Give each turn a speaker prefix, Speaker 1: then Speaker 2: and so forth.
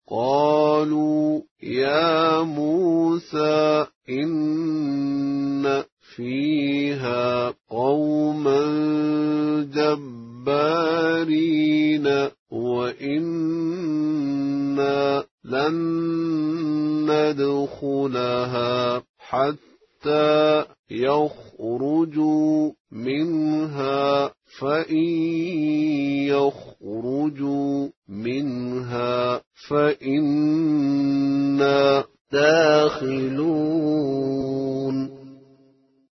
Speaker 1: قالوا يا موسى إن فيها قوما جبارين وإنا لن ندخلها حتى يخرجوا منها فإن يخرجوا منها فإنا داخلون